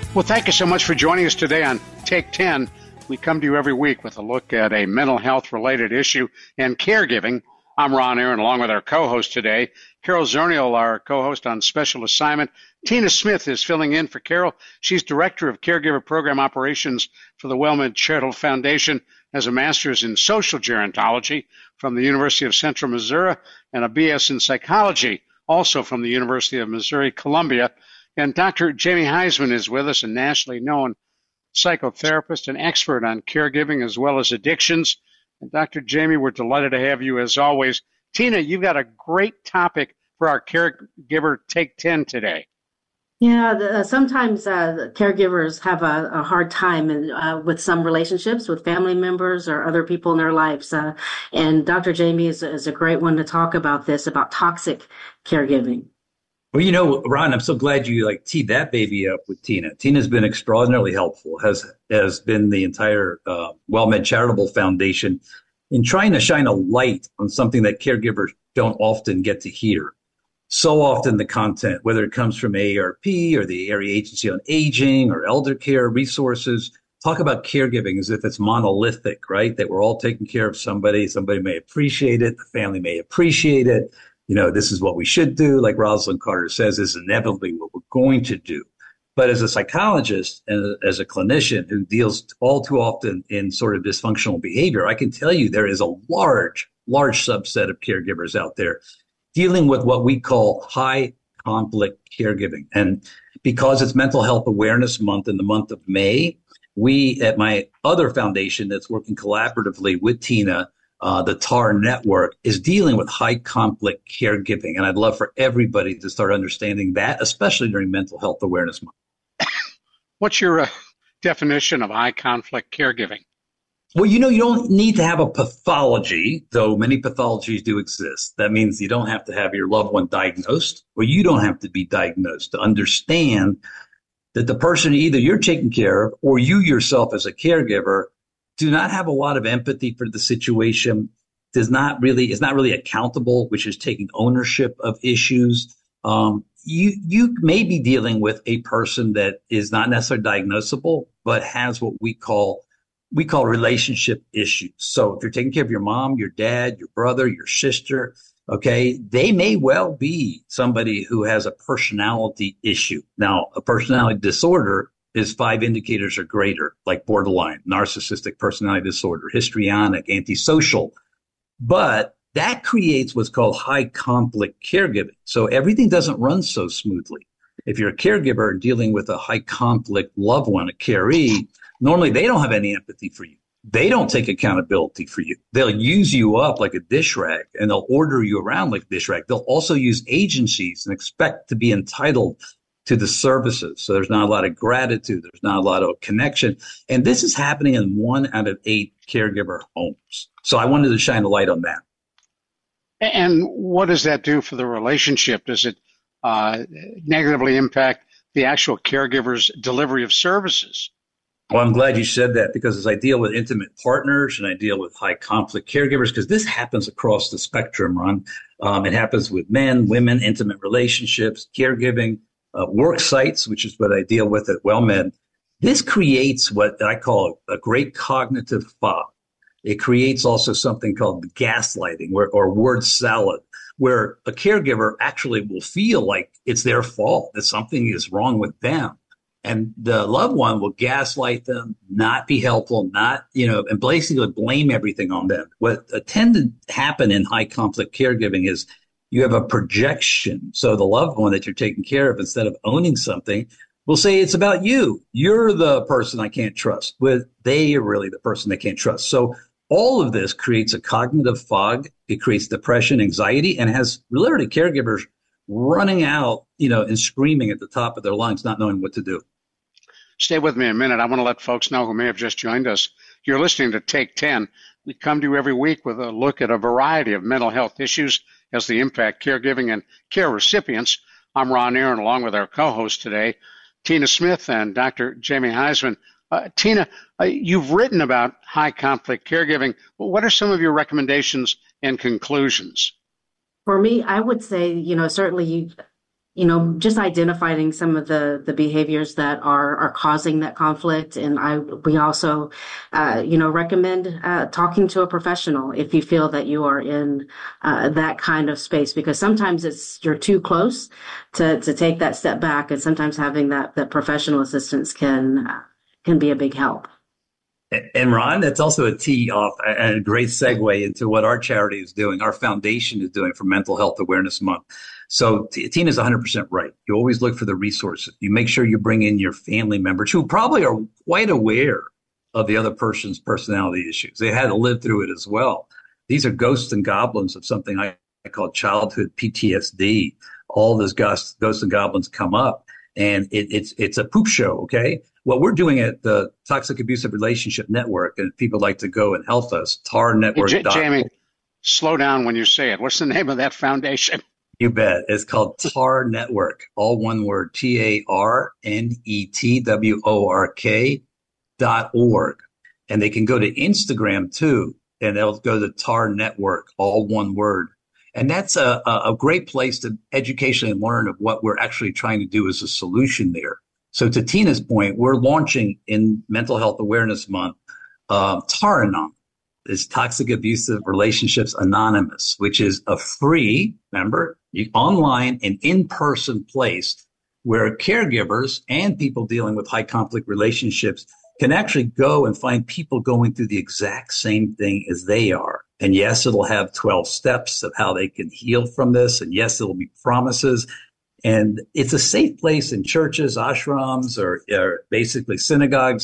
Well, thank you so much for joining us today on Take 10. We come to you every week with a look at a mental health related issue and caregiving. I'm Ron Aaron, along with our co-host today, Carol Zernial, our co-host on special assignment. Tina Smith is filling in for Carol. She's Director of Caregiver Program Operations for the WellMed Charitable Foundation, has a master's in social gerontology from the University of Central Missouri and a BS in psychology, also from the University of Missouri-Columbia. And Dr. Jamie Heisman is with us, a nationally known psychotherapist and expert on caregiving as well as addictions. And Dr. Jamie, we're delighted to have you as always. Tina, you've got a great topic for our Caregiver Take 10 today. Yeah, sometimes caregivers have a hard time with some relationships with family members or other people in their lives. And Dr. Jamie is a great one to talk about this, about toxic caregiving. Well, you know, Ron, I'm so glad you teed that baby up with Tina. Tina's been extraordinarily helpful, has been the entire WellMed Charitable Foundation in trying to shine a light on something that caregivers don't often get to hear. So often the content, whether it comes from AARP or the Area Agency on Aging or Elder Care Resources, talk about caregiving as if it's monolithic, right? That we're all taking care of somebody. Somebody may appreciate it. The family may appreciate it. You know, this is what we should do. Like Rosalind Carter says, this is inevitably what we're going to do. But as a psychologist and as a clinician who deals all too often in sort of dysfunctional behavior, I can tell you there is a large subset of caregivers out there dealing with what we call high conflict caregiving. And because it's Mental Health Awareness Month in the month of May, we at my other foundation that's working collaboratively with Tina, the TAR network, is dealing with high conflict caregiving. And I'd love for everybody to start understanding that, especially during Mental Health Awareness Month. What's your definition of high conflict caregiving? Well, you know, you don't need to have a pathology, though many pathologies do exist. That means you don't have to have your loved one diagnosed, or you don't have to be diagnosed to understand that the person either you're taking care of or you yourself as a caregiver do not have a lot of empathy for the situation, is not really accountable, which is taking ownership of issues. You may be dealing with a person that is not necessarily diagnosable, but has what we call relationship issues. So if you're taking care of your mom, your dad, your brother, your sister, okay, they may well be somebody who has a personality issue. Now, a personality disorder is 5 indicators or greater, like borderline, narcissistic personality disorder, histrionic, antisocial. But that creates what's called high conflict caregiving. So everything doesn't run so smoothly. If you're a caregiver dealing with a high conflict loved one, a caree, normally they don't have any empathy for you. They don't take accountability for you. They'll use you up like a dish rag, and they'll order you around like a dish rag. They'll also use agencies and expect to be entitled to the services. So there's not a lot of gratitude. There's not a lot of connection. And this is happening in 1 out of 8 caregiver homes. So I wanted to shine a light on that. And what does that do for the relationship? Does it negatively impact the actual caregiver's delivery of services? Well, I'm glad you said that, because as I deal with intimate partners and I deal with high conflict caregivers, because this happens across the spectrum, Ron. It happens with men, women, intimate relationships, caregiving, work sites, which is what I deal with at WellMed. This creates what I call a great cognitive fog. It creates also something called gaslighting or word salad, where a caregiver actually will feel like it's their fault, that something is wrong with them. And the loved one will gaslight them, not be helpful, and basically blame everything on them. What tended to happen in high conflict caregiving is you have a projection. So the loved one that you're taking care of, instead of owning something, will say it's about you. You're the person I can't trust. But they are really the person they can't trust. So all of this creates a cognitive fog. It creates depression, anxiety, and has literally caregivers running out, and screaming at the top of their lungs, not knowing what to do. Stay with me a minute. I want to let folks know who may have just joined us. You're listening to Take 10. We come to you every week with a look at a variety of mental health issues as they impact caregiving and care recipients. I'm Ron Aaron, along with our co-host today, Tina Smith and Dr. Jamie Heisman. Tina, you've written about high conflict caregiving. What are some of your recommendations and conclusions? For me, I would say, certainly just identifying some of the behaviors that are causing that conflict. And we also, recommend talking to a professional if you feel that you are in that kind of space, because sometimes you're too close to take that step back, and sometimes having that professional assistance can be a big help. And Ron, that's also a tee off and a great segue into what our charity is doing, our foundation is doing for Mental Health Awareness Month. So Tina's 100% right. You always look for the resources. You make sure you bring in your family members who probably are quite aware of the other person's personality issues. They had to live through it as well. These are ghosts and goblins of something I call childhood PTSD. All those ghosts and goblins come up, and it's a poop show, okay? What we're doing at the Toxic Abusive Relationship Network, and people like to go and help us, TAR Network. Jamie, slow down when you say it. What's the name of that foundation? You bet. It's called TAR Network, all one word, TARNETWORK.org. And they can go to Instagram too, and they'll go to TAR Network, all one word. And that's a great place to educationally learn of what we're actually trying to do as a solution there. So to Tina's point, we're launching in Mental Health Awareness Month, TAR-Anon. Is Toxic Abusive Relationships Anonymous, which is a free, online and in-person place where caregivers and people dealing with high conflict relationships can actually go and find people going through the exact same thing as they are. And yes, it'll have 12 steps of how they can heal from this. And yes, it'll be promises. And it's a safe place in churches, ashrams, or basically synagogues,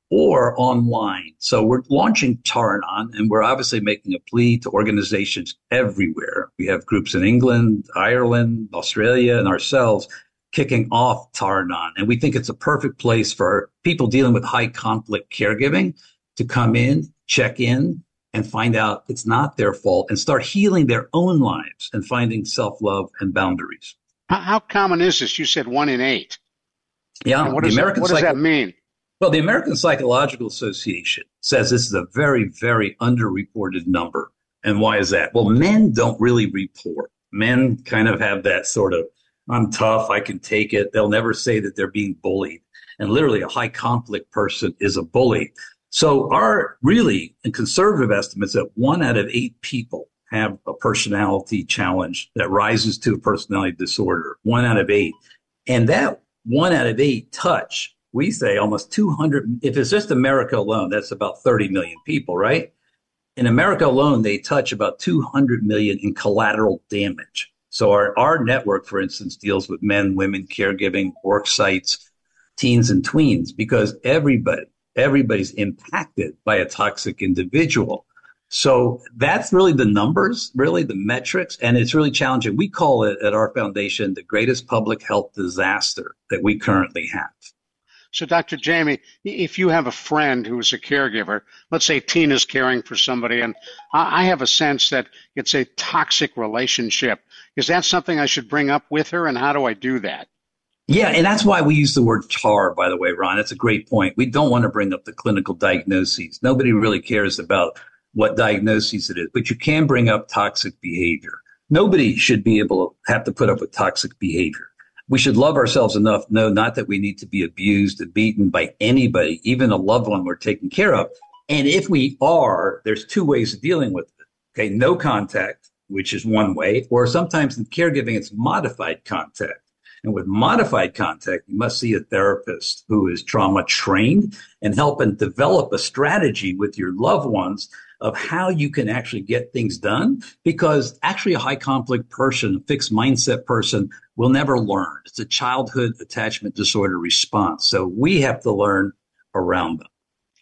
or online. So we're launching TAR-Anon, and we're obviously making a plea to organizations everywhere. We have groups in England, Ireland, Australia, and ourselves kicking off TAR-Anon. And we think it's a perfect place for people dealing with high conflict caregiving to come in, check in, and find out it's not their fault, and start healing their own lives and finding self-love and boundaries. How common is this? You said 1 in 8. Yeah. What does that mean? Well, the American Psychological Association says this is a very, very underreported number. And why is that? Well, men don't really report. Men kind of have that sort of, I'm tough, I can take it. They'll never say that they're being bullied. And literally a high conflict person is a bully. So our really conservative estimates that 1 out of 8 people have a personality challenge that rises to a personality disorder, 1 out of 8. And that 1 out of 8 touch, we say almost 200, if it's just America alone, that's about 30 million people, right? In America alone, they touch about 200 million in collateral damage. So our network, for instance, deals with men, women, caregiving, work sites, teens and tweens, because everybody's impacted by a toxic individual. So that's really the numbers, really the metrics, and it's really challenging. We call it at our foundation the greatest public health disaster that we currently have. So, Dr. Jamie, if you have a friend who is a caregiver, let's say Tina's caring for somebody, and I have a sense that it's a toxic relationship, is that something I should bring up with her, and how do I do that? Yeah, and that's why we use the word TAR, by the way, Ron. That's a great point. We don't want to bring up the clinical diagnoses. Nobody really cares about what diagnoses it is, but you can bring up toxic behavior. Nobody should be able to have to put up with toxic behavior. We should love ourselves enough to know not that we need to be abused and beaten by anybody, even a loved one we're taking care of. And if we are, there's 2 ways of dealing with it. Okay, no contact, which is one way, or sometimes in caregiving, it's modified contact. And with modified contact, you must see a therapist who is trauma trained and help and develop a strategy with your loved ones of how you can actually get things done, because actually a high conflict person, a fixed mindset person will never learn. It's a childhood attachment disorder response. So we have to learn around them.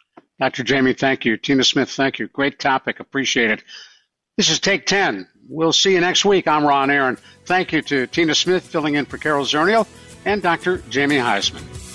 Dr. Jamie, thank you. Tina Smith, thank you. Great topic. Appreciate it. This is Take 10. We'll see you next week. I'm Ron Aaron. Thank you to Tina Smith filling in for Carol Zernial and Dr. Jamie Heisman.